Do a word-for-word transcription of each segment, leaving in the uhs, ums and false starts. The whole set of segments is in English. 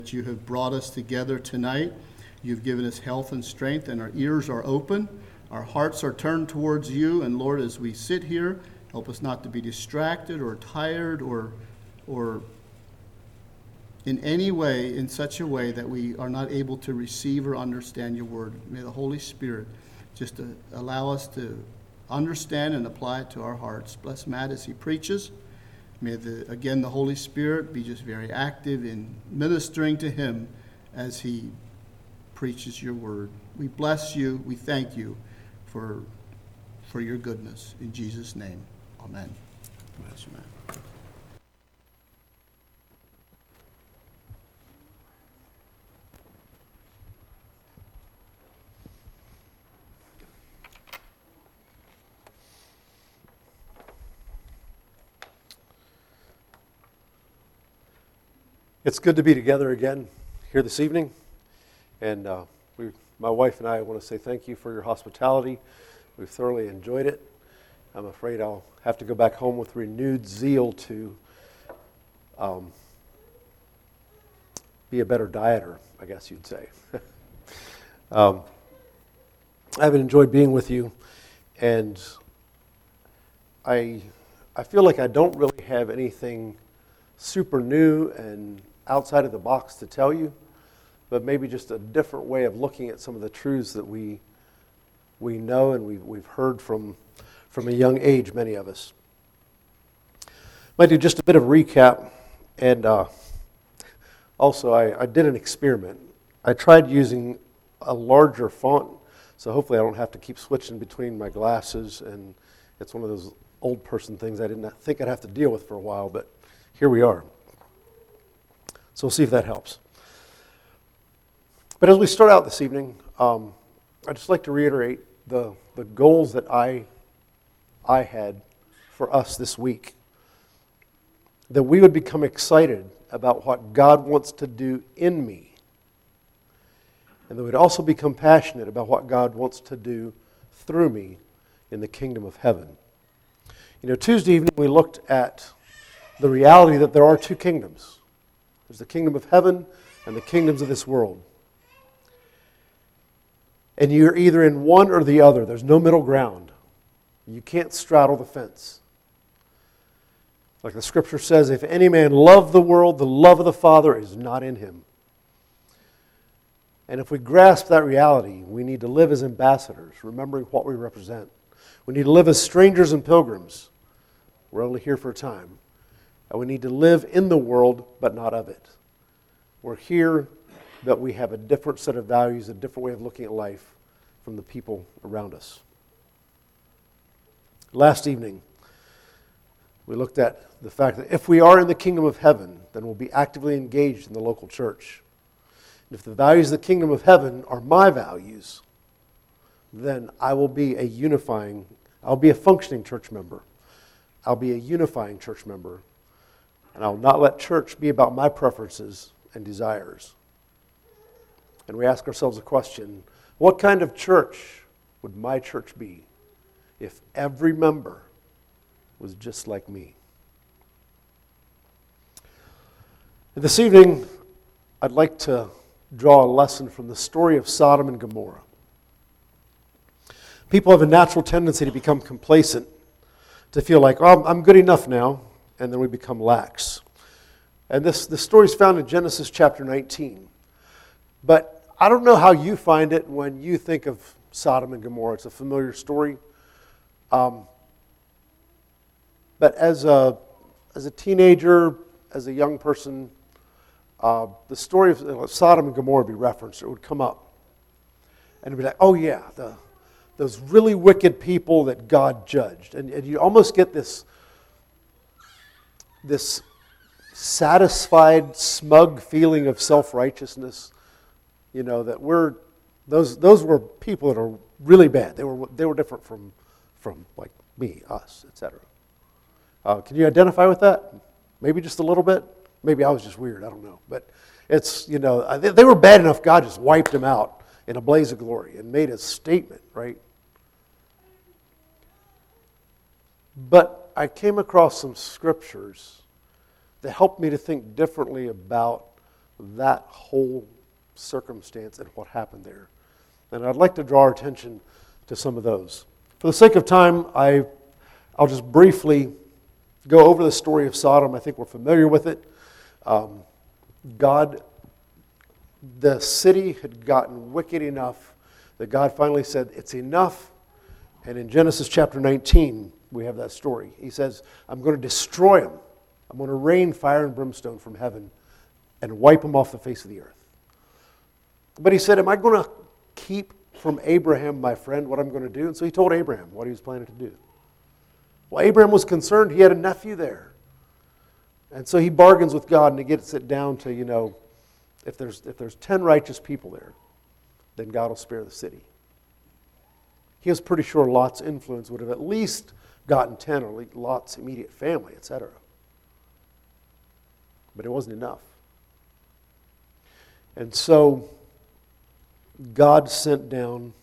that you have brought us together tonight. You've given us health and strength, and our ears are open. Our hearts are turned towards you. And Lord, as we sit here, help us not to be distracted or tired or, or in any way, in such a way that we are not able to receive or understand your word. May the Holy Spirit just to allow us to understand and apply it to our hearts. Bless Matt as he preaches. May, the, again, the Holy Spirit be just very active in ministering to him as he preaches your word. We bless you. We thank you for, for your goodness. In Jesus' name, amen. Bless you, Matt. It's good to be together again here this evening, and uh, we, my wife and I want to say thank you for your hospitality. We've thoroughly enjoyed it. I'm afraid I'll have to go back home with renewed zeal to um, be a better dieter, I guess you'd say. um, I've enjoyed being with you, and I I feel like I don't really have anything super new and outside of the box to tell you, but maybe just a different way of looking at some of the truths that we we know and we've, we've heard from from a young age, many of us. Might do just a bit of recap, and uh, also I, I did an experiment. I tried using a larger font, so hopefully I don't have to keep switching between my glasses, and it's one of those old person things I didn't think I'd have to deal with for a while, but here we are. So we'll see if that helps. But as we start out this evening, um, I'd just like to reiterate the, the goals that I, I had for us this week. That we would become excited about what God wants to do in me. And that we'd also become passionate about what God wants to do through me in the kingdom of heaven. You know, Tuesday evening we looked at the reality that there are two kingdoms. There's the kingdom of heaven and the kingdoms of this world. And you're either in one or the other. There's no middle ground. You can't straddle the fence. Like the scripture says, if any man love the world, the love of the Father is not in him. And if we grasp that reality, we need to live as ambassadors, remembering what we represent. We need to live as strangers and pilgrims. We're only here for a time. And we need to live in the world, but not of it. We're here, but we have a different set of values, a different way of looking at life from the people around us. Last evening, we looked at the fact that if we are in the kingdom of heaven, then we'll be actively engaged in the local church. And if the values of the kingdom of heaven are my values, then I will be a unifying, I'll be a functioning church member. I'll be a unifying church member. And I'll not let church be about my preferences and desires. And we ask ourselves a question, what kind of church would my church be if every member was just like me? And this evening, I'd like to draw a lesson from the story of Sodom and Gomorrah. People have a natural tendency to become complacent, to feel like, oh, I'm good enough now. And then we become lax. And this, this story is found in Genesis chapter nineteen. But I don't know how you find it when you think of Sodom and Gomorrah. It's a familiar story. Um, but as a, as a teenager, as a young person, uh, the story of Sodom and Gomorrah would be referenced. It would come up. And it'd be like, oh yeah, the, those really wicked people that God judged. And, and you almost get this this satisfied, smug feeling of self-righteousness, you know, that we're, those those were people that are really bad. They were they were different from, from like me, us, et cetera. Uh, can you identify with that? Maybe just a little bit? Maybe I was just weird, I don't know. But it's, you know, they, they were bad enough, God just wiped them out in a blaze of glory and made a statement, right? But I came across some scriptures that helped me to think differently about that whole circumstance and what happened there. And I'd like to draw our attention to some of those. For the sake of time, I, I'll just briefly go over the story of Sodom. I think we're familiar with it. Um, God, the city had gotten wicked enough that God finally said, it's enough. And in Genesis chapter nineteen, we have that story. He says, I'm going to destroy them. I'm going to rain fire and brimstone from heaven and wipe them off the face of the earth. But he said, am I going to keep from Abraham, my friend, what I'm going to do? And so he told Abraham what he was planning to do. Well, Abraham was concerned. He had a nephew there. And so he bargains with God, and he gets it down to, you know, if there's, if there's ten righteous people there, then God will spare the city. He was pretty sure Lot's influence would have at least gotten ten, or Lot's immediate family, et cetera. But it wasn't enough. And so God sent down,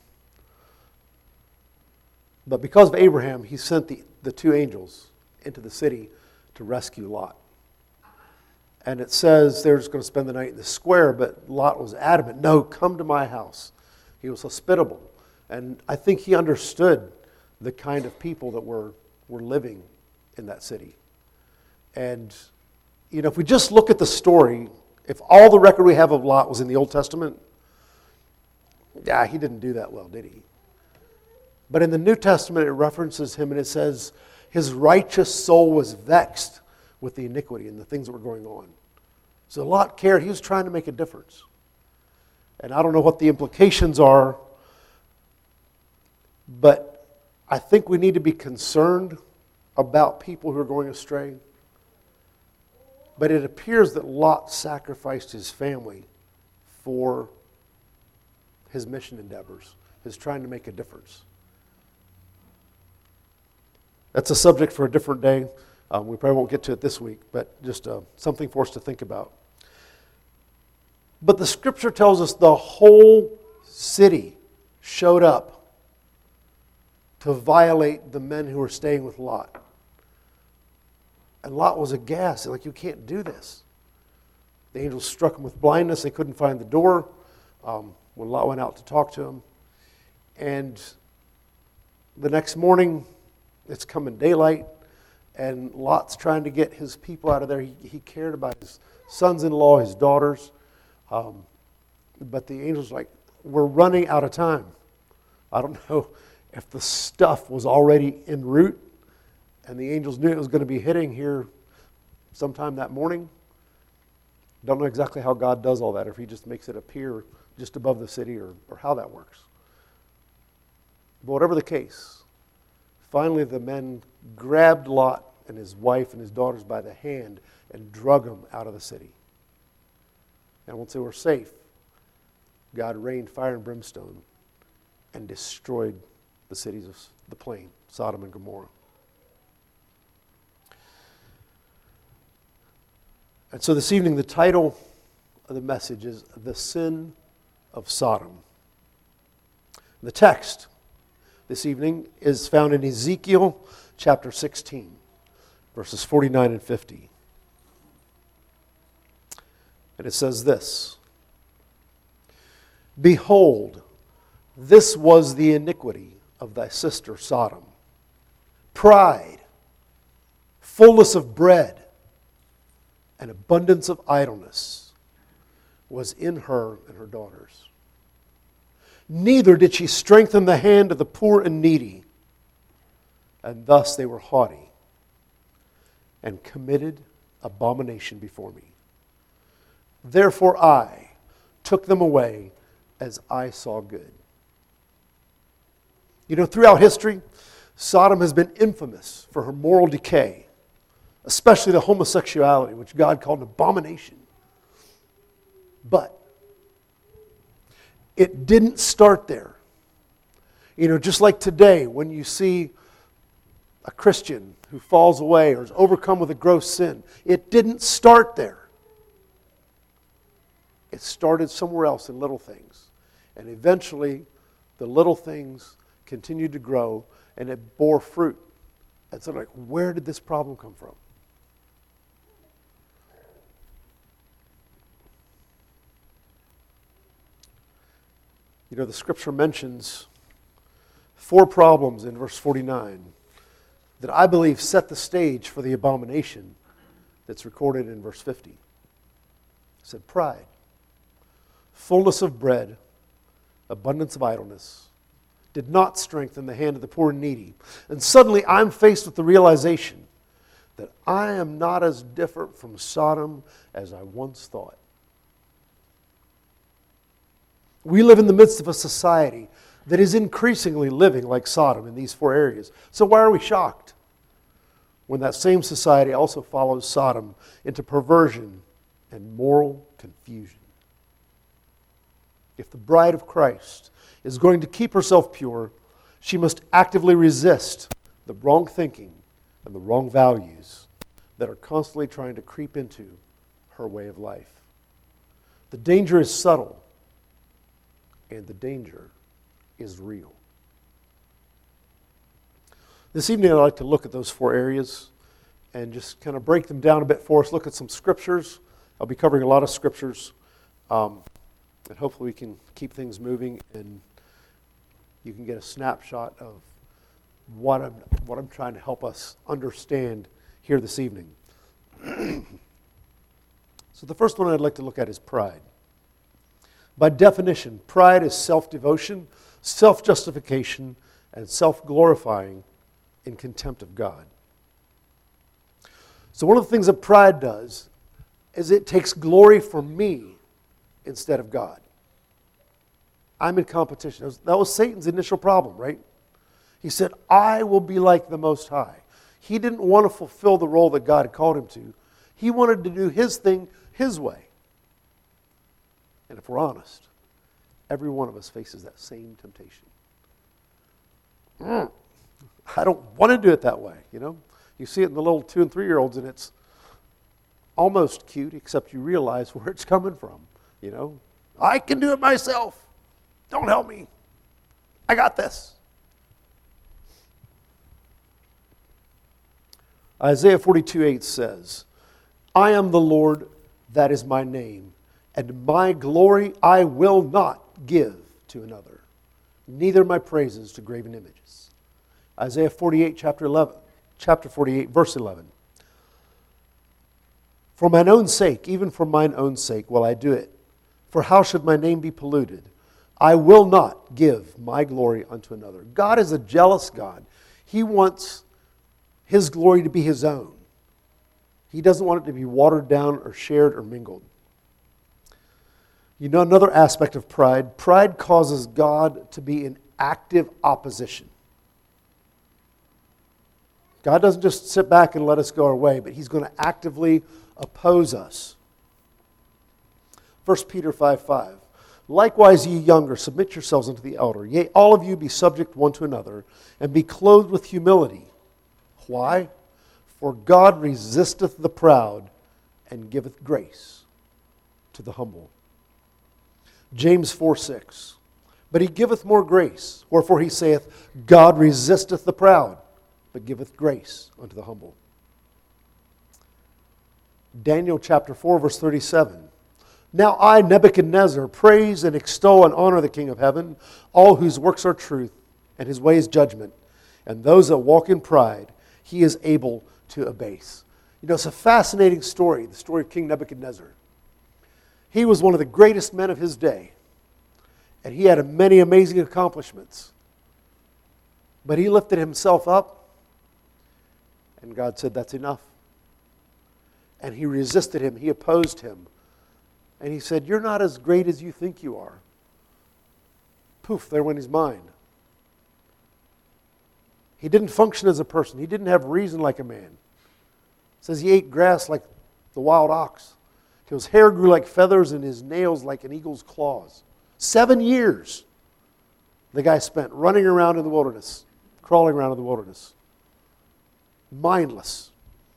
but because of Abraham, he sent the, the two angels into the city to rescue Lot. And it says they're just going to spend the night in the square, but Lot was adamant, no, come to my house. He was hospitable. And I think he understood the kind of people that were, were living in that city. And, you know, if we just look at the story, if all the record we have of Lot was in the Old Testament, yeah, he didn't do that well, did he? But in the New Testament, it references him, and it says, his righteous soul was vexed with the iniquity and the things that were going on. So Lot cared. He was trying to make a difference. And I don't know what the implications are, but I think we need to be concerned about people who are going astray. But it appears that Lot sacrificed his family for his mission endeavors, his trying to make a difference. That's a subject for a different day. Um, we probably won't get to it this week, but just uh, something for us to think about. But the scripture tells us the whole city showed up to violate the men who were staying with Lot. And Lot was aghast. Like, you can't do this. The angels struck him with blindness. They couldn't find the door um, when Lot went out to talk to him. And the next morning, it's coming daylight, and Lot's trying to get his people out of there. He, he cared about his sons-in-law, his daughters. Um, but the angel's like, we're running out of time. I don't know if the stuff was already en route, and the angels knew it was going to be hitting here sometime that morning. Don't know exactly how God does all that, or if he just makes it appear just above the city, or, or how that works. But whatever the case, finally the men grabbed Lot and his wife and his daughters by the hand and drug them out of the city. And once they were safe, God rained fire and brimstone and destroyed the cities of the plain, Sodom and Gomorrah. And so this evening, the title of the message is The Sin of Sodom. The text this evening is found in Ezekiel chapter sixteen, verses forty-nine and fifty. And it says this: Behold, this was the iniquity of thy sister Sodom. Pride, fullness of bread, and abundance of idleness was in her and her daughters. Neither did she strengthen the hand of the poor and needy, and thus they were haughty and committed abomination before me. Therefore I took them away as I saw good. You know, throughout history, Sodom has been infamous for her moral decay, especially the homosexuality, which God called an abomination. But it didn't start there. You know, just like today, when you see a Christian who falls away or is overcome with a gross sin, it didn't start there. It started somewhere else in little things. And eventually, the little things continued to grow, and it bore fruit. And so, like, where did this problem come from? You know, the scripture mentions four problems in verse forty-nine that I believe set the stage for the abomination that's recorded in verse fifty. It said pride, fullness of bread, abundance of idleness, did not strengthen the hand of the poor and needy. And suddenly I'm faced with the realization that I am not as different from Sodom as I once thought. We live in the midst of a society that is increasingly living like Sodom in these four areas. So why are we shocked when that same society also follows Sodom into perversion and moral confusion? If the bride of Christ is going to keep herself pure, she must actively resist the wrong thinking and the wrong values that are constantly trying to creep into her way of life. The danger is subtle, and the danger is real. This evening I'd like to look at those four areas and just kind of break them down a bit for us, look at some scriptures. I'll be covering a lot of scriptures, um, and hopefully we can keep things moving and you can get a snapshot of what I'm, what I'm trying to help us understand here this evening. So the first one I'd like to look at is pride. By definition, pride is self-devotion, self-justification, and self-glorifying in contempt of God. So one of the things that pride does is it takes glory for me instead of God. I'm in competition. That was, that was Satan's initial problem, right? He said, I will be like the Most High. He didn't want to fulfill the role that God had called him to. He wanted to do his thing his way. And if we're honest, every one of us faces that same temptation. Mm, I don't want to do it that way, you know. You see it in the little two and three-year-olds, and it's almost cute, except you realize where it's coming from, you know. I can do it myself. Don't help me. I got this. Isaiah forty-two eight says, I am the Lord, that is my name, and my glory I will not give to another, neither my praises to graven images. Isaiah forty-eight, chapter eleven, chapter forty-eight, verse eleven. For mine own sake, even for mine own sake, will I do it. For how should my name be polluted? I will not give my glory unto another. God is a jealous God. He wants his glory to be his own. He doesn't want it to be watered down or shared or mingled. You know another aspect of pride? Pride causes God to be in active opposition. God doesn't just sit back and let us go our way, but he's going to actively oppose us. First Peter five five. Likewise, ye younger, submit yourselves unto the elder. Yea, all of you be subject one to another, and be clothed with humility. Why? For God resisteth the proud, and giveth grace to the humble. James four six. But he giveth more grace. Wherefore he saith, God resisteth the proud, but giveth grace unto the humble. Daniel chapter four, verse thirty-seven. Now I, Nebuchadnezzar, praise and extol and honor the King of heaven, all whose works are truth, and his ways judgment, and those that walk in pride he is able to abase. You know, it's a fascinating story, the story of King Nebuchadnezzar. He was one of the greatest men of his day, and he had many amazing accomplishments. But he lifted himself up, and God said, that's enough. And he resisted him, he opposed him. And he said, you're not as great as you think you are. Poof, there went his mind. He didn't function as a person. He didn't have reason like a man. It says he ate grass like the wild ox. His hair grew like feathers and his nails like an eagle's claws. Seven years the guy spent running around in the wilderness, crawling around in the wilderness. Mindless.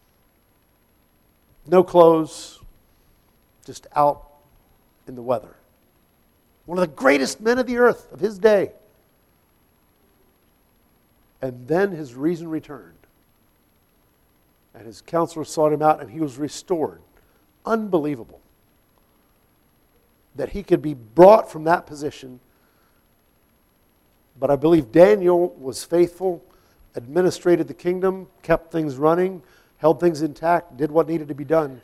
No clothes, just out in the weather. One of the greatest men of the earth of his day. And then his reason returned. And his counselors sought him out and he was restored. Unbelievable that he could be brought from that position But I believe Daniel was faithful, administrated the kingdom, kept things running, held things intact, did what needed to be done.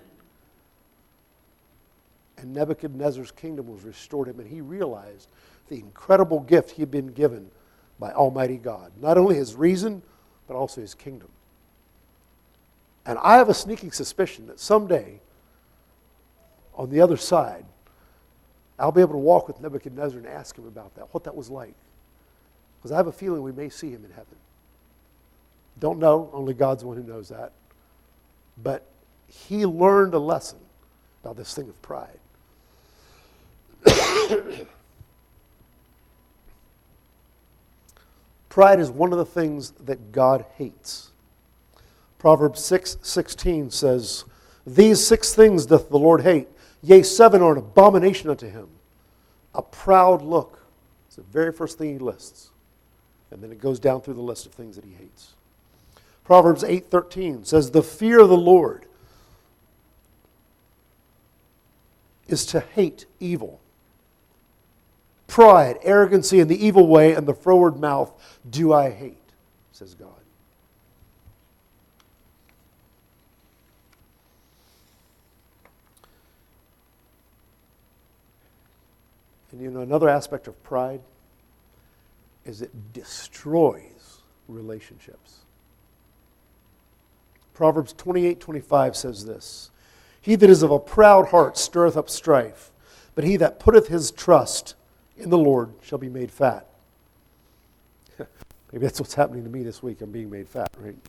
And Nebuchadnezzar's kingdom was restored to him, and he realized the incredible gift he had been given by Almighty God. Not only his reason, but also his kingdom. And I have a sneaking suspicion that someday, on the other side, I'll be able to walk with Nebuchadnezzar and ask him about that, what that was like. Because I have a feeling we may see him in heaven. Don't know, only God's the one who knows that. But he learned a lesson about this thing of pride. Pride is one of the things that God hates. Proverbs six sixteen says, "These six things doth the Lord hate, yea, seven are an abomination unto him. A proud look." It's the very first thing he lists. And then it goes down through the list of things that he hates. Proverbs eight thirteen says, "The fear of the Lord is to hate evil. Pride, arrogancy, and the evil way, and the froward mouth do I hate," says God. And you know, another aspect of pride is it destroys relationships. Proverbs twenty-eight twenty-five says this, "He that is of a proud heart stirreth up strife, but he that putteth his trust in the Lord shall be made fat." Maybe that's what's happening to me this week. I'm being made fat, right?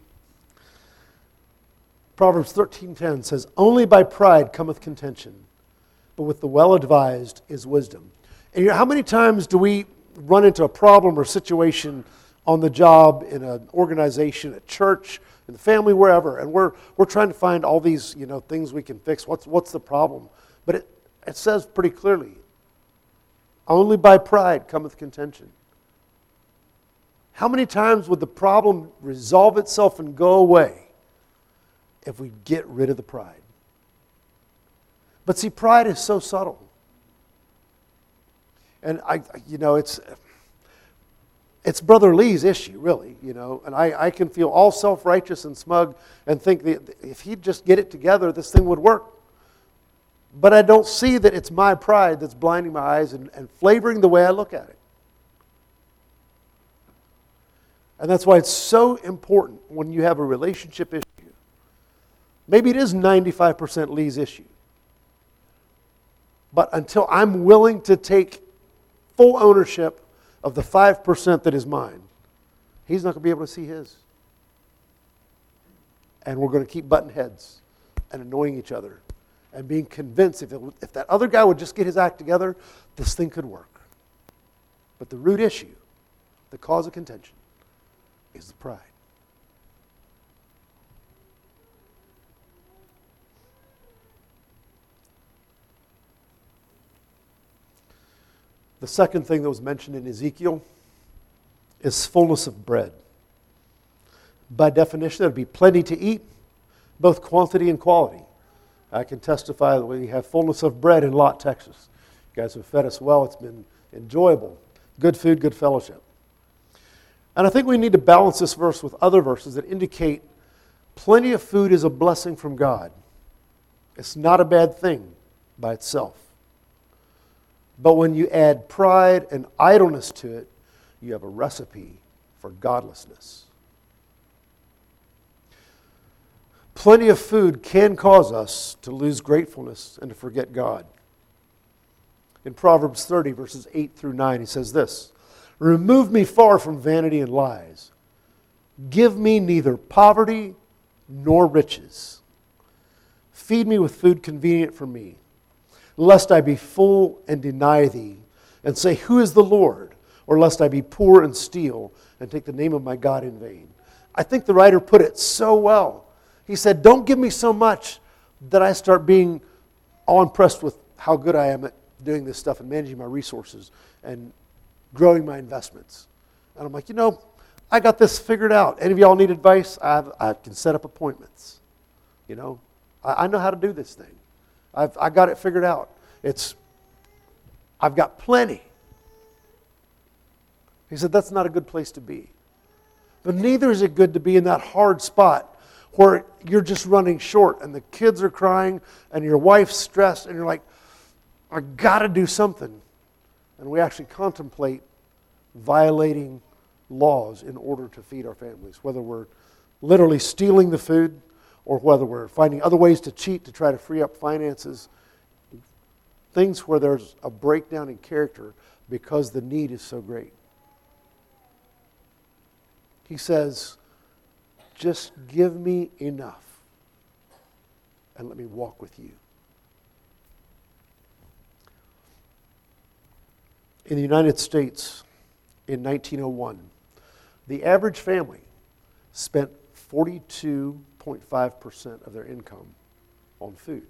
Proverbs thirteen ten says, "Only by pride cometh contention, but with the well-advised is wisdom." And you know, how many times do we run into a problem or situation on the job, in an organization, at church, in the family, wherever, and we're we're trying to find all these, you know, things we can fix. What's what's the problem? But it, it says pretty clearly, only by pride cometh contention. How many times would the problem resolve itself and go away if we get rid of the pride? But see, pride is so subtle. And I, you know, it's it's Brother Lee's issue, really, you know. And I, I can feel all self-righteous and smug and think that if he'd just get it together, this thing would work. But I don't see that it's my pride that's blinding my eyes and, and flavoring the way I look at it. And that's why it's so important when you have a relationship issue. Maybe it is ninety-five percent Lee's issue. But until I'm willing to take full ownership of the five percent that is mine, he's not going to be able to see his. And we're going to keep butting heads and annoying each other and being convinced if, it, if that other guy would just get his act together, this thing could work. But the root issue, the cause of contention, is the pride. The second thing that was mentioned in Ezekiel is fullness of bread. By definition, there would be plenty to eat, both quantity and quality. I can testify that we have fullness of bread in Lott, Texas. You guys have fed us well. It's been enjoyable. Good food, good fellowship. And I think we need to balance this verse with other verses that indicate plenty of food is a blessing from God. It's not a bad thing by itself. But when you add pride and idleness to it, you have a recipe for godlessness. Plenty of food can cause us to lose gratefulness and to forget God. In Proverbs thirty, verses eight through nine, he says this, "Remove me far from vanity and lies. Give me neither poverty nor riches. Feed me with food convenient for me, lest I be full and deny thee, and say, Who is the Lord? Or lest I be poor and steal, and take the name of my God in vain." I think the writer put it so well. He said, don't give me so much that I start being all impressed with how good I am at doing this stuff and managing my resources and growing my investments. And I'm like, you know, I got this figured out. Any of y'all need advice? I, have, I can set up appointments. You know, I, I know how to do this thing. I've I got it figured out. It's, I've got plenty. He said, that's not a good place to be. But neither is it good to be in that hard spot where you're just running short and the kids are crying and your wife's stressed and you're like, I got to do something. And we actually contemplate violating laws in order to feed our families, whether we're literally stealing the food or whether we're finding other ways to cheat to try to free up finances. Things where there's a breakdown in character because the need is so great. He says, just give me enough and let me walk with you. In the United States, in nineteen oh one, the average family spent forty-two point five percent of their income on food.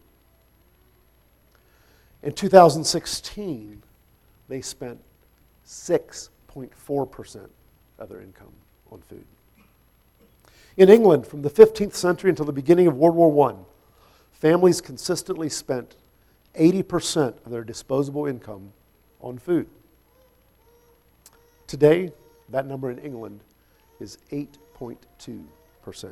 In two thousand sixteen, they spent six point four percent of their income on food. In England, from the fifteenth century until the beginning of World War One, families consistently spent eighty percent of their disposable income on food. Today, that number in England is eight point two percent.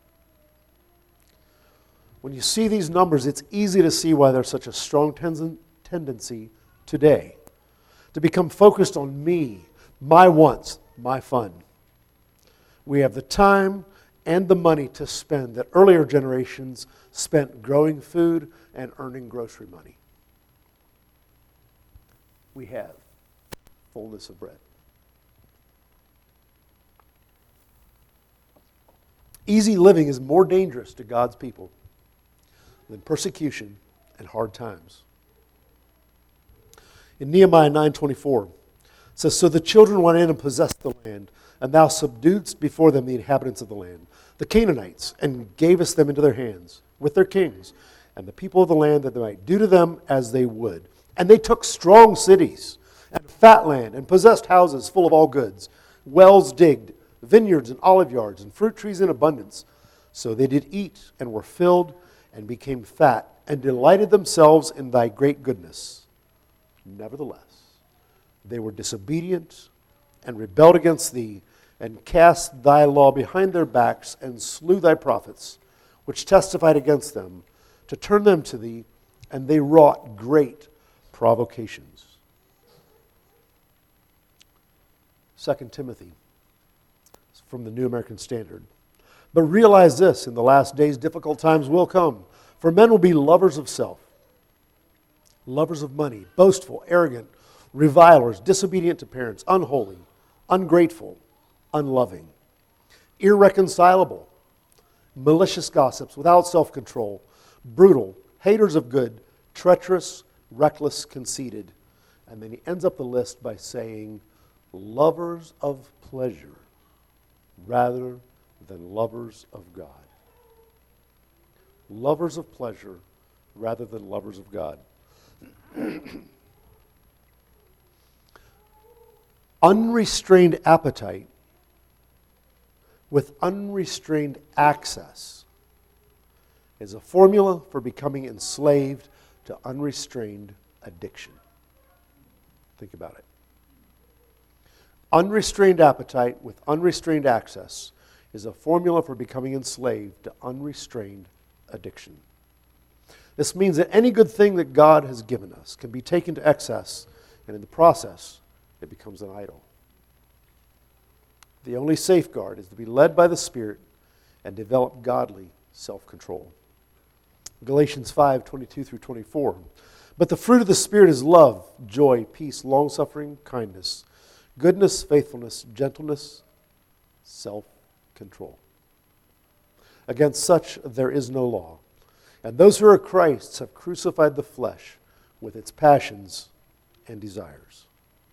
When you see these numbers, it's easy to see why there's such a strong ten- tendency today to become focused on me, my wants, my fun. We have the time and the money to spend that earlier generations spent growing food and earning grocery money. We have fullness of bread. Easy living is more dangerous to God's people than persecution and hard times. In Nehemiah nine twenty-four, it says, so the children went in and possessed the land, and thou subduedst before them the inhabitants of the land, the Canaanites, and gavest them into their hands with their kings, and the people of the land, that they might do to them as they would. And they took strong cities, and fat land, and possessed houses full of all goods, wells digged, vineyards and olive yards, and fruit trees in abundance. So they did eat, and were filled, and became fat, and delighted themselves in thy great goodness. Nevertheless, they were disobedient, and rebelled against thee, and cast thy law behind their backs, and slew thy prophets, which testified against them, to turn them to thee, and they wrought great provocations. Second Timothy, from the New American Standard. But realize this, in the last days difficult times will come, for men will be lovers of self, lovers of money, boastful, arrogant, revilers, disobedient to parents, unholy, ungrateful, unloving, irreconcilable, malicious gossips, without self-control, brutal, haters of good, treacherous, reckless, conceited. And then he ends up the list by saying, lovers of pleasure rather than lovers of God. Lovers of pleasure rather than lovers of God. Unrestrained appetite with unrestrained access is a formula for becoming enslaved to unrestrained addiction. Think about it. Unrestrained appetite with unrestrained access is a formula for becoming enslaved to unrestrained addiction. This means that any good thing that God has given us can be taken to excess, and in the process, it becomes an idol. The only safeguard is to be led by the Spirit and develop godly self-control. Galatians five, twenty-two through twenty-four. But the fruit of the Spirit is love, joy, peace, long-suffering, kindness, goodness, faithfulness, gentleness, self-control. Against such there is no law. And those who are Christ's have crucified the flesh with its passions and desires.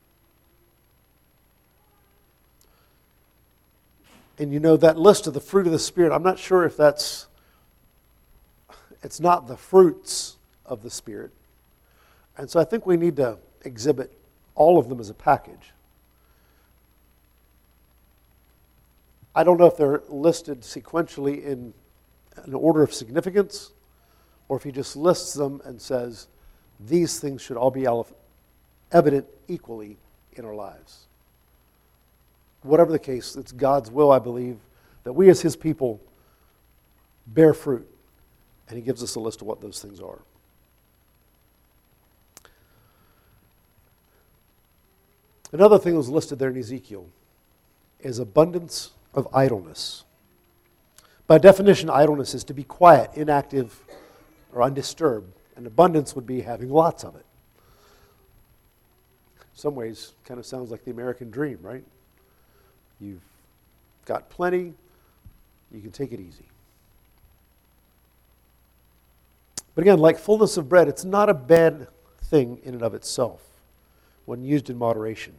And you know, that list of the fruit of the Spirit, I'm not sure if that's, it's not the fruits of the Spirit. And so I think we need to exhibit all of them as a package. I don't know if they're listed sequentially in an order of significance, or if he just lists them and says, these things should all be evident equally in our lives. whatever the case, it's God's will, I believe, that we as his people bear fruit. And he gives us a list of what those things are. Another thing that was listed there in Ezekiel is abundance of idleness. By definition, idleness is to be quiet, inactive, or undisturbed. And abundance would be having lots of it. In some ways, kind of sounds like the American dream, right? You've got plenty, you can take it easy. But again, like fullness of bread, it's not a bad thing in and of itself when used in moderation.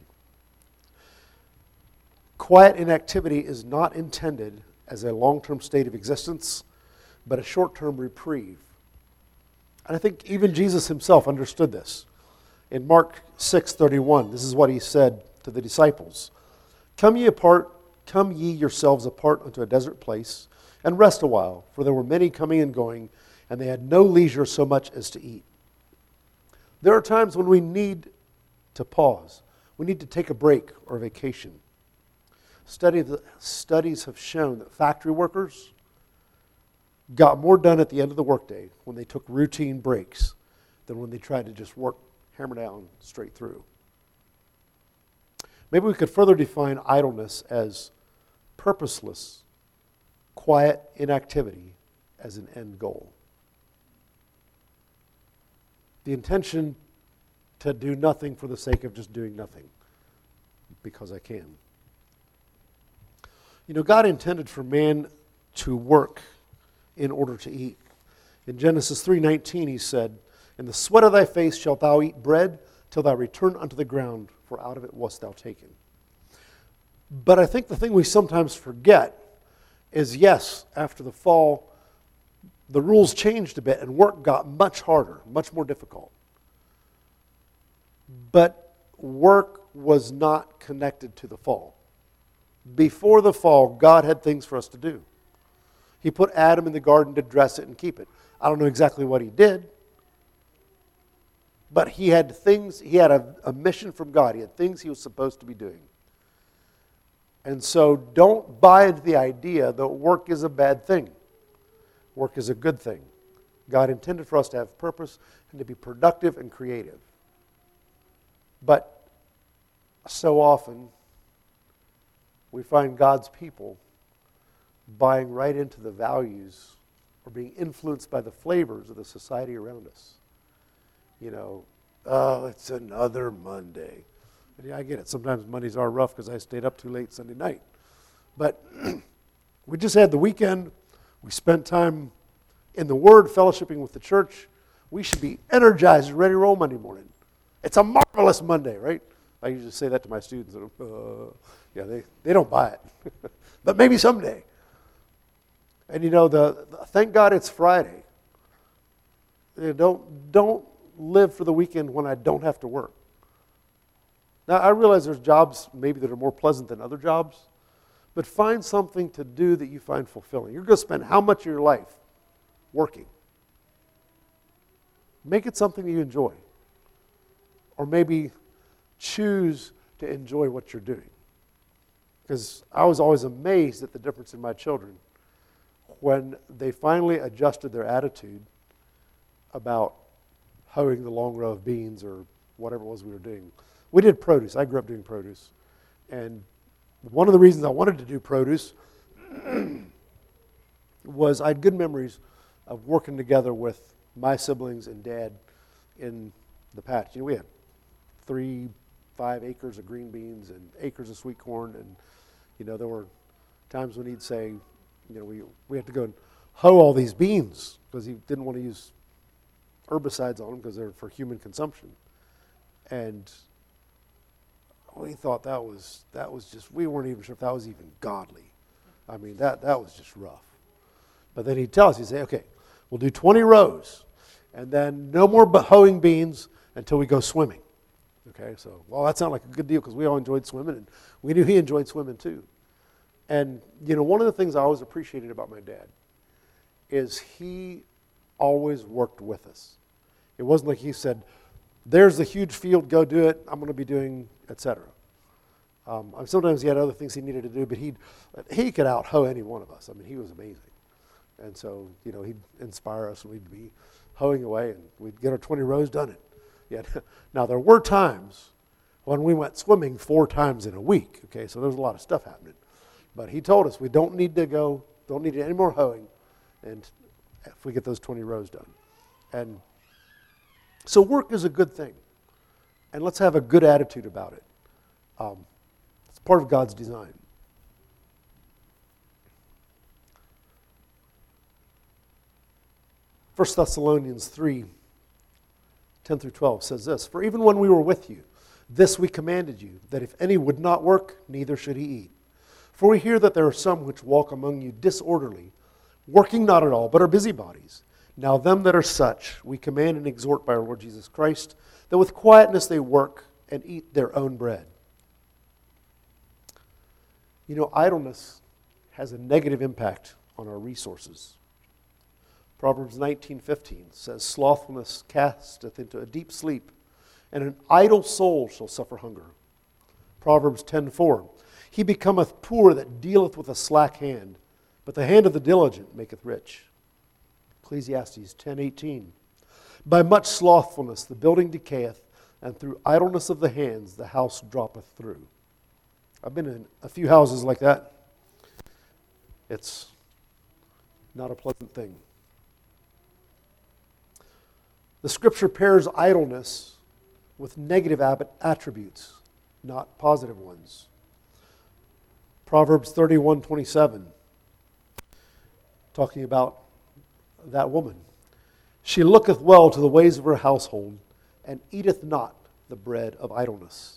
Quiet inactivity is not intended as a long-term state of existence, but a short-term reprieve. And I think even Jesus himself understood this. In Mark six thirty-one, this is what he said to the disciples. Come ye apart, come ye yourselves apart unto a desert place, and rest a while, for there were many coming and going, and they had no leisure so much as to eat. There are times when we need to pause. We need to take a break or a vacation. Study, studies have shown that factory workers got more done at the end of the workday when they took routine breaks than when they tried to just work, hammer down straight through. Maybe we could further define idleness as purposeless, quiet inactivity as an end goal. The intention to do nothing for the sake of just doing nothing because I can. You know, God intended for man to work in order to eat. In Genesis three nineteen, he said, in the sweat of thy face shalt thou eat bread till thou return unto the ground, for out of it wast thou taken. But I think the thing we sometimes forget is, yes, after the fall, the rules changed a bit and work got much harder, much more difficult. But work was not connected to the fall. Before the fall, God had things for us to do. He put Adam in the garden to dress it and keep it. I don't know exactly what he did, but he had things, he had a, a mission from God. He had things he was supposed to be doing. And so don't buy into the idea that work is a bad thing. Work is a good thing. God intended for us to have purpose and to be productive and creative. But so often, we find God's people buying right into the values or being influenced by the flavors of the society around us. You know, oh, it's another Monday. And yeah, I get it. Sometimes Mondays are rough because I stayed up too late Sunday night. But we just had the weekend. We spent time in the Word, fellowshipping with the church. We should be energized and ready to roll Monday morning. It's a marvelous Monday, right? I usually say that to my students. Uh, yeah, they, they don't buy it. But maybe someday. And you know, the, the thank God it's Friday. You know, don't, don't live for the weekend when I don't have to work. Now, I realize there's jobs maybe that are more pleasant than other jobs, but find something to do that you find fulfilling. You're going to spend how much of your life working? Make it something you enjoy. Or maybe choose to enjoy what you're doing. Because I was always amazed at the difference in my children when they finally adjusted their attitude about hoeing the long row of beans or whatever it was we were doing. We did produce. I grew up doing produce. And one of the reasons I wanted to do produce was I had good memories of working together with my siblings and Dad in the patch. You know, we had three, five acres of green beans and acres of sweet corn. And, you know, there were times when he'd say, you know, we, we had to go and hoe all these beans because he didn't want to use herbicides on them because they're for human consumption. And we thought that was, that was just, we weren't even sure if that was even godly. I mean, that, that was just rough. But then he'd tell us, he'd say, okay, we'll do twenty rows, and then no more hoeing beans until we go swimming. Okay, so, well, that sounded like a good deal because we all enjoyed swimming, and we knew he enjoyed swimming too. And, you know, one of the things I always appreciated about my dad is he always worked with us. It wasn't like he said, there's the huge field, go do it, I'm going to be doing, et cetera. Um, sometimes he had other things he needed to do, but he he could out hoe any one of us. I mean, he was amazing. And so, you know, he'd inspire us, and we'd be hoeing away, and we'd get our twenty rows done. It. Yet, now, there were times when we went swimming four times in a week, okay, so there was a lot of stuff happening. But he told us we don't need to go, don't need any more hoeing, and if we get those twenty rows done. And so work is a good thing, and let's have a good attitude about it. Um, it's part of God's design. First Thessalonians three, ten through twelve says this, "For even when we were with you, this we commanded you, that if any would not work, neither should he eat. For we hear that there are some which walk among you disorderly, working not at all, but are busybodies. Now them that are such we command and exhort by our Lord Jesus Christ, that with quietness they work and eat their own bread." You know, idleness has a negative impact on our resources. Proverbs nineteen fifteen says, "Slothfulness casteth into a deep sleep, and an idle soul shall suffer hunger." Proverbs ten four, "He becometh poor that dealeth with a slack hand, but the hand of the diligent maketh rich." Ecclesiastes ten eighteen, "By much slothfulness the building decayeth, and through idleness of the hands the house droppeth through." I've been in a few houses like that. It's not a pleasant thing. The Scripture pairs idleness with negative attributes, not positive ones. Proverbs thirty-one twenty-seven, talking about that woman. "She looketh well to the ways of her household, and eateth not the bread of idleness."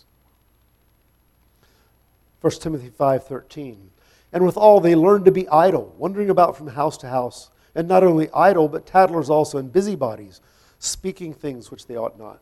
First Timothy five thirteen, "And withal they learn to be idle, wandering about from house to house, and not only idle, but tattlers also, and busybodies, speaking things which they ought not."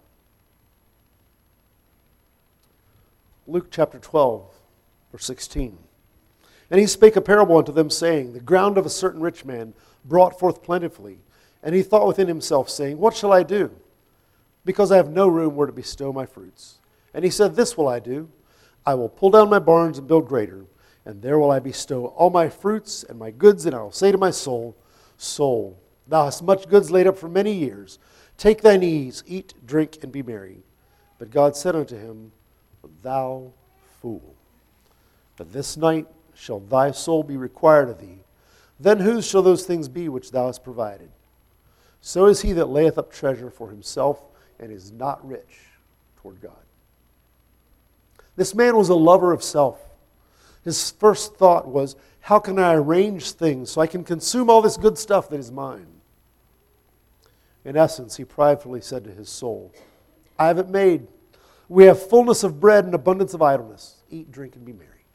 Luke chapter twelve, verse sixteen. "And he spake a parable unto them, saying, The ground of a certain rich man brought forth plentifully. And he thought within himself, saying, What shall I do? Because I have no room where to bestow my fruits. And he said, This will I do. I will pull down my barns and build greater, and there will I bestow all my fruits and my goods, and I will say to my soul, Soul, thou hast much goods laid up for many years. Take thine ease, eat, drink, and be merry. But God said unto him, Thou fool, but this night shall thy soul be required of thee. Then whose shall those things be which thou hast provided? So is he that layeth up treasure for himself, and is not rich toward God." This man was a lover of self. His first thought was, how can I arrange things so I can consume all this good stuff that is mine? In essence, he pridefully said to his soul, I have it made. We have fullness of bread and abundance of idleness. Eat, drink, and be merry.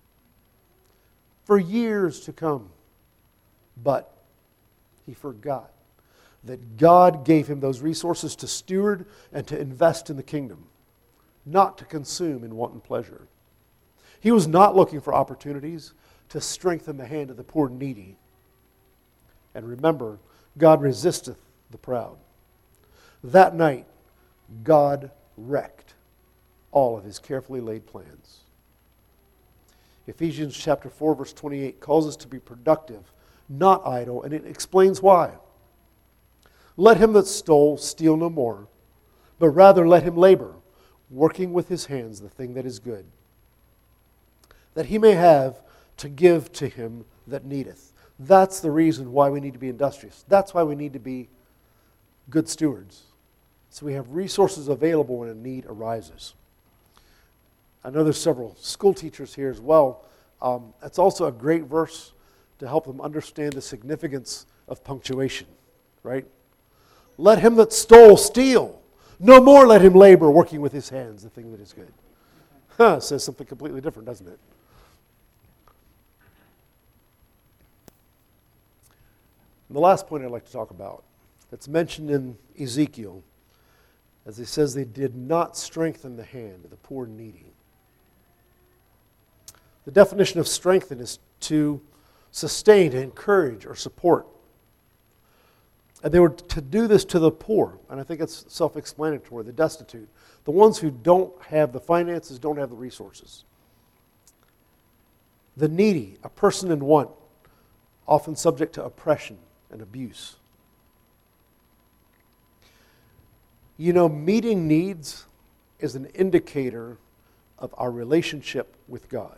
For years to come. But he forgot that God gave him those resources to steward and to invest in the kingdom, not to consume in wanton pleasure. He was not looking for opportunities to strengthen the hand of the poor and needy. And remember, God resisteth the proud. That night, God wrecked all of his carefully laid plans. Ephesians chapter four, verse twenty-eight calls us to be productive, not idle, and it explains why. "Let him that stole steal no more, but rather let him labor, working with his hands the thing that is good, that he may have to give to him that needeth." That's the reason why we need to be industrious. That's why we need to be good stewards. So we have resources available when a need arises. I know there's several school teachers here as well. Um, it's also a great verse to help them understand the significance of punctuation, right? Let him that stole steal. No more let him labor, working with his hands, the thing that is good. Huh, it says something completely different, doesn't it? And the last point I'd like to talk about, it's mentioned in Ezekiel, as he says they did not strengthen the hand of the poor and needy. The definition of strengthen is to sustain, to encourage, or support. And they were to do this to the poor, and I think it's self-explanatory, the destitute, the ones who don't have the finances, don't have the resources. The needy, a person in want, often subject to oppression and abuse. You know, meeting needs is an indicator of our relationship with God.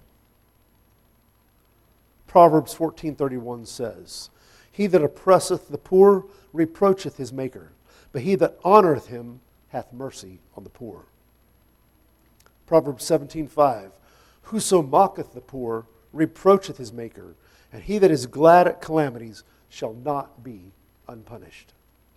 Proverbs fourteen thirty-one says, "He that oppresseth the poor reproacheth his maker, but he that honoreth him hath mercy on the poor." Proverbs seventeen five, "Whoso mocketh the poor reproacheth his maker, and he that is glad at calamities shall not be unpunished."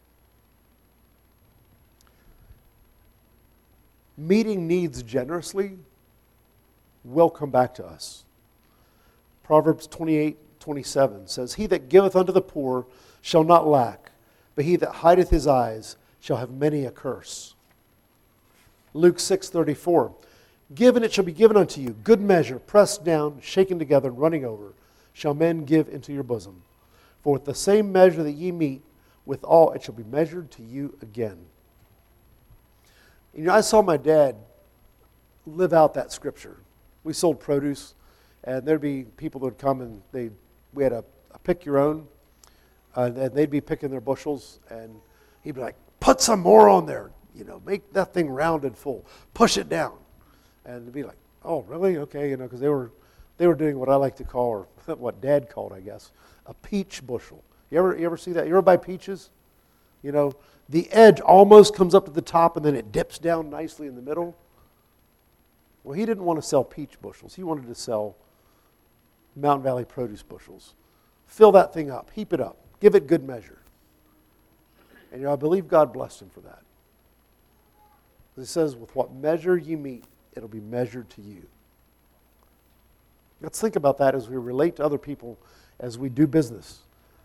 Meeting needs generously will come back to us. Proverbs twenty-eight twenty-seven says, "He that giveth unto the poor shall not lack, but he that hideth his eyes shall have many a curse." Luke six thirty-four, "Give, and it shall be given unto you, good measure, pressed down, shaken together, and running over, shall men give into your bosom. For with the same measure that ye meet, withal it shall be measured to you again." You know, I saw my dad live out that scripture. We sold produce, and there'd be people that would come and they we had a, a pick your own, uh, and they'd be picking their bushels, and he'd be like, "Put some more on there, you know, make that thing round and full, push it down," and it'd be like, "Oh, really? Okay," you know, because they were they were doing what I like to call, or what Dad called, I guess, a peach bushel. You ever you ever see that? You ever buy peaches? You know, the edge almost comes up to the top, and then it dips down nicely in the middle. Well, he didn't want to sell peach bushels. He wanted to sell Mountain Valley produce bushels. Fill that thing up. Heap it up. Give it good measure. And you know, I believe God blessed him for that. It says, "With what measure you meet, it'll be measured to you." Let's think about that as we relate to other people, as we do business.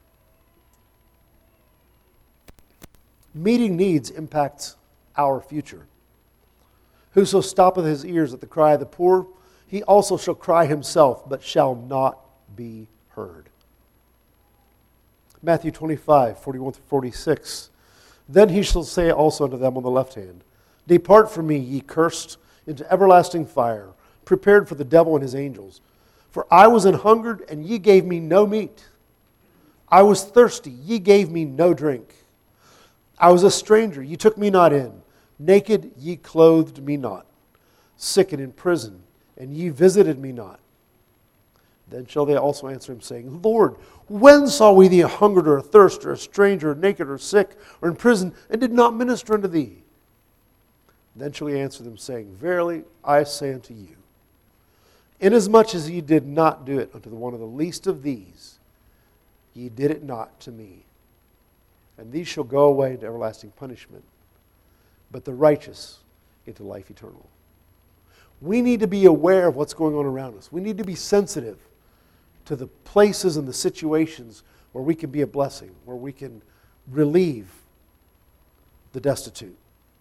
Meeting needs impacts our future. "Whoso stoppeth his ears at the cry of the poor, he also shall cry himself, but shall not be heard." Matthew twenty-five forty-one through forty-six, "Then he shall say also unto them on the left hand, Depart from me, ye cursed, into everlasting fire, prepared for the devil and his angels. For I was an hungered, and ye gave me no meat. I was thirsty, ye gave me no drink. I was a stranger, ye took me not in. Naked, ye clothed me not. Sick and in prison, and ye visited me not. Then shall they also answer him, saying, Lord, when saw we thee a hungered or a thirst or a stranger or naked or sick or in prison, and did not minister unto thee? Then shall he answer them, saying, Verily I say unto you, inasmuch as ye did not do it unto the one of the least of these, ye did it not to me. And these shall go away into everlasting punishment, but the righteous into life eternal. We need to be aware of what's going on around us. We need to be sensitive to the places and the situations where we can be a blessing, where we can relieve the destitute.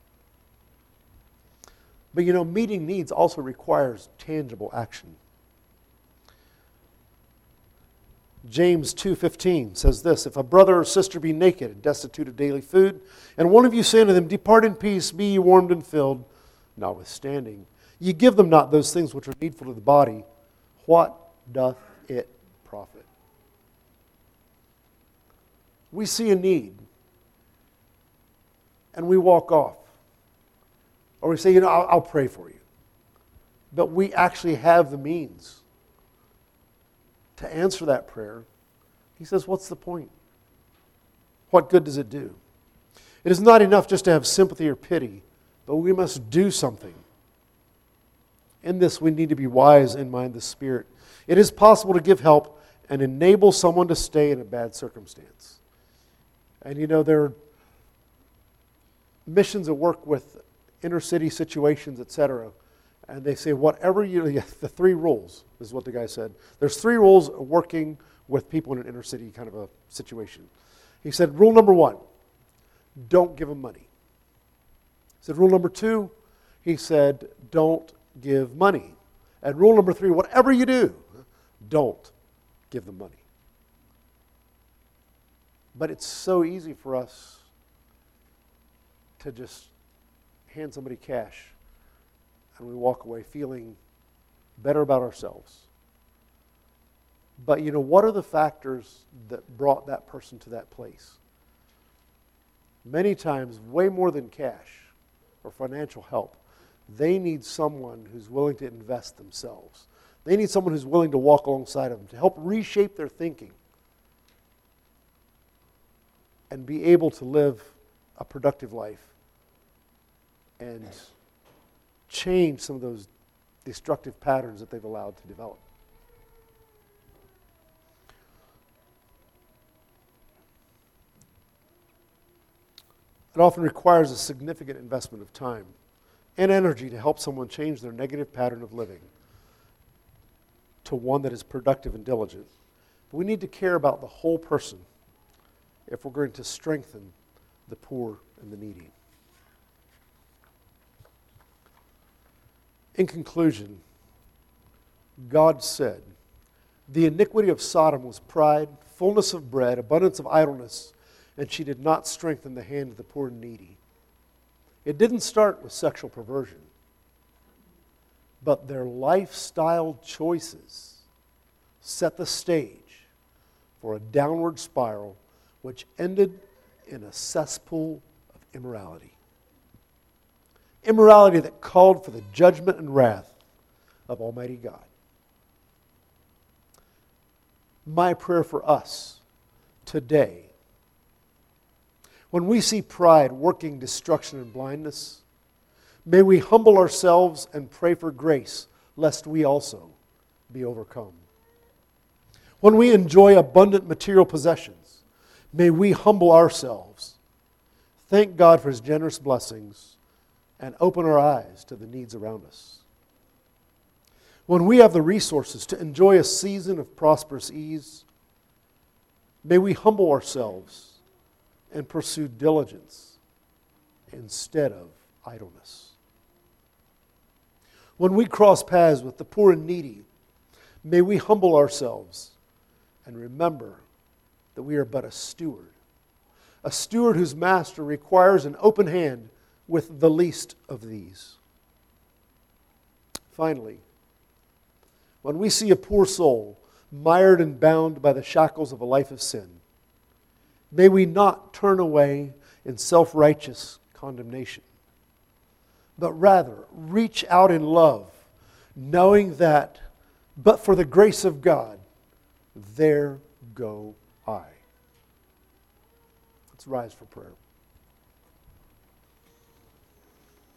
But you know, meeting needs also requires tangible action. James two fifteen says this, If a brother or sister be naked and destitute of daily food, and one of you say unto them, Depart in peace, be ye warmed and filled, notwithstanding, ye give them not those things which are needful to the body, what doth it profit? We see a need, and we walk off. Or we say, you know, I'll, I'll pray for you. But we actually have the means to answer that prayer. He says, what's the point? What good does it do? It is not enough just to have sympathy or pity, but we must do something. In this, we need to be wise in mind the Spirit. It is possible to give help and enable someone to stay in a bad circumstance. And you know, there are missions that work with inner city situations, et cetera. And they say, whatever you, the three rules, this is what the guy said. There's three rules of working with people in an inner city kind of a situation. He said, rule number one, don't give them money. He said, rule number two, he said, don't give money. And rule number three, whatever you do, don't give them money. But it's so easy for us to just hand somebody cash and we walk away feeling better about ourselves. But you know, what are the factors that brought that person to that place? Many times, way more than cash or financial help, they need someone who's willing to invest themselves. They need someone who's willing to walk alongside of them to help reshape their thinking and be able to live a productive life and change some of those destructive patterns that they've allowed to develop. It often requires a significant investment of time and energy to help someone change their negative pattern of living to one that is productive and diligent. But we need to care about the whole person if we're going to strengthen the poor and the needy. In conclusion, God said, "The iniquity of Sodom was pride, fullness of bread, abundance of idleness, and she did not strengthen the hand of the poor and needy." It didn't start with sexual perversion, but their lifestyle choices set the stage for a downward spiral which ended in a cesspool of immorality. Immorality that called for the judgment and wrath of Almighty God. My prayer for us today, when we see pride working destruction and blindness, may we humble ourselves and pray for grace, lest we also be overcome. When we enjoy abundant material possessions, may we humble ourselves, thank God for His generous blessings, and open our eyes to the needs around us. When we have the resources to enjoy a season of prosperous ease, may we humble ourselves and pursue diligence instead of idleness. When we cross paths with the poor and needy, may we humble ourselves and remember that we are but a steward, a steward whose master requires an open hand with the least of these. Finally, when we see a poor soul mired and bound by the shackles of a life of sin, may we not turn away in self-righteous condemnation, but rather reach out in love, knowing that, but for the grace of God, there go I. Let's rise for prayer.